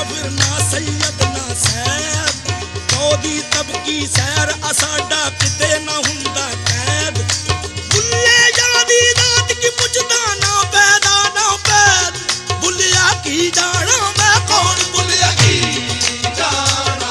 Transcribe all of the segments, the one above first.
फिर ना सैयद ना सैद चौधी तबकी सैर असाडा किते ना हुंदा कैद बुल्ले जादी दात की पुछदा ना पैद बुलिया की जाना मैं कौन बुलिया की जाना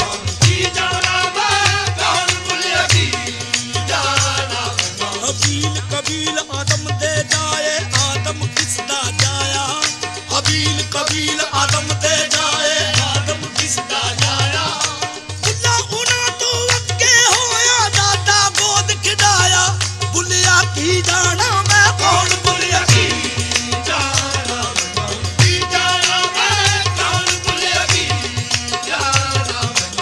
मैं कौन बुलिया की जाना हबील कबील आदम दे जाए आदम किसदा जाया हबील कबील आदम दे जाए आदम किसदा जाया बुल्ला उना तो वक्के होया दादा गोद खिडाया बुलिया की जाना मैं कौन बुलिया की जाना मैं कौन बुलिया की जाना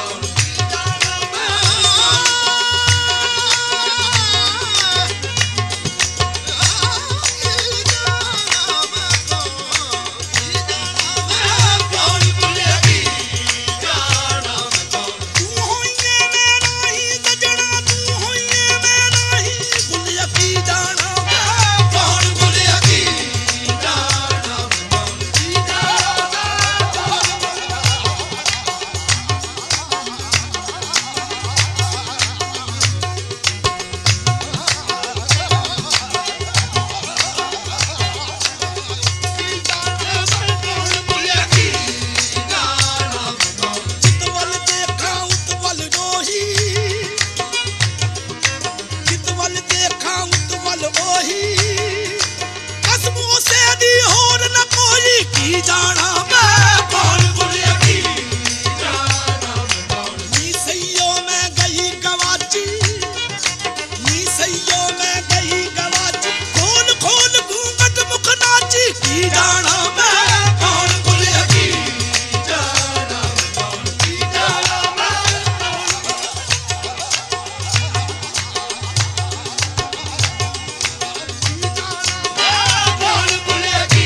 जाना मैं कौन बुलिया की जाना नी सैयो में गई गवाची नी सैयो में गई गवाची खोल खोल घूंघट मुख नाची की जाना मैं कौन बुलिया की जाना की जाना कौन बुलिया की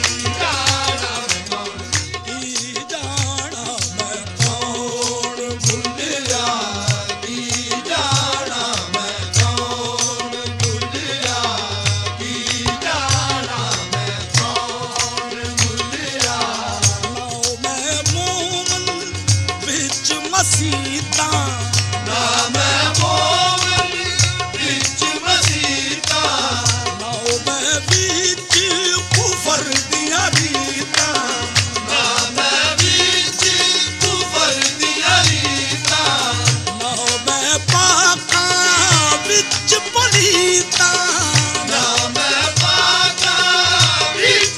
मसीता ना मैं मोमन बिच मसीता ना मैं बिच कुफर दिया रीता ना मैं बिच कुफर दिया रीता ना मैं पाका बिच पलीता ना मैं पाका बिच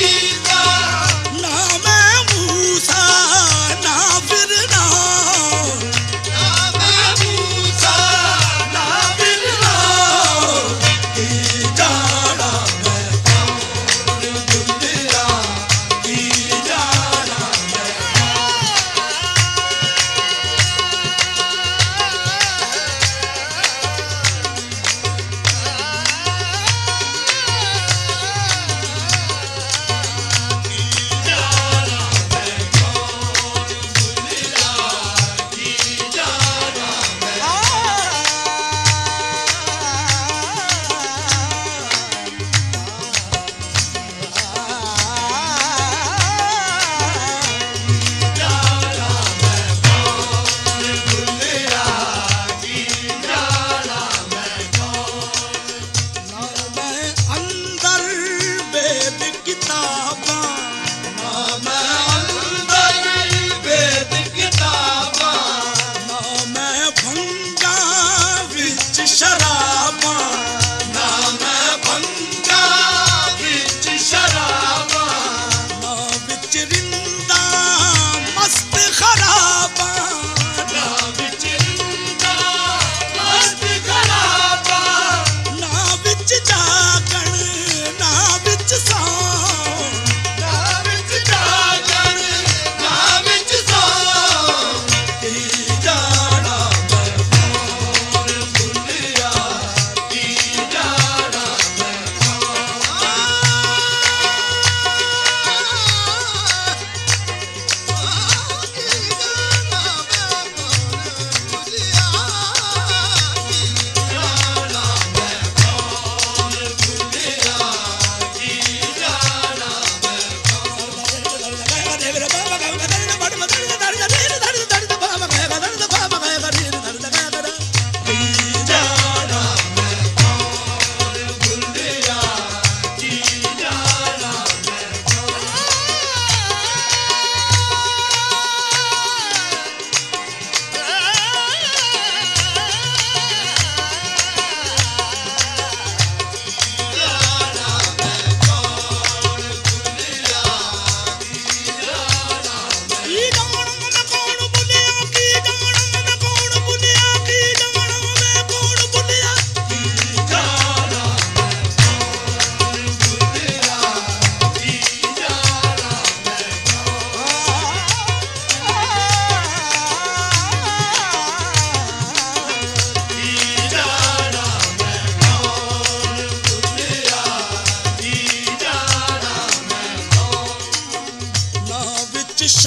पलीता ना मैं मूसा ना फिर ना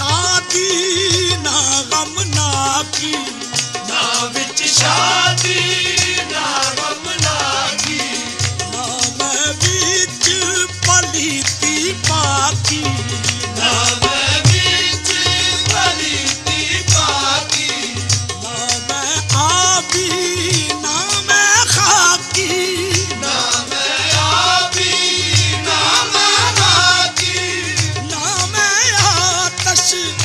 शादी ना गम ना की, ना विच शादी ना गम ना की, ना मैं बीच पलीती पाकी, ना मैं बीच पलीती पाकी, ना मैं आबी ना मैं खाकी, ना मैं आबी ना मैं खाकी, ना मैं आतश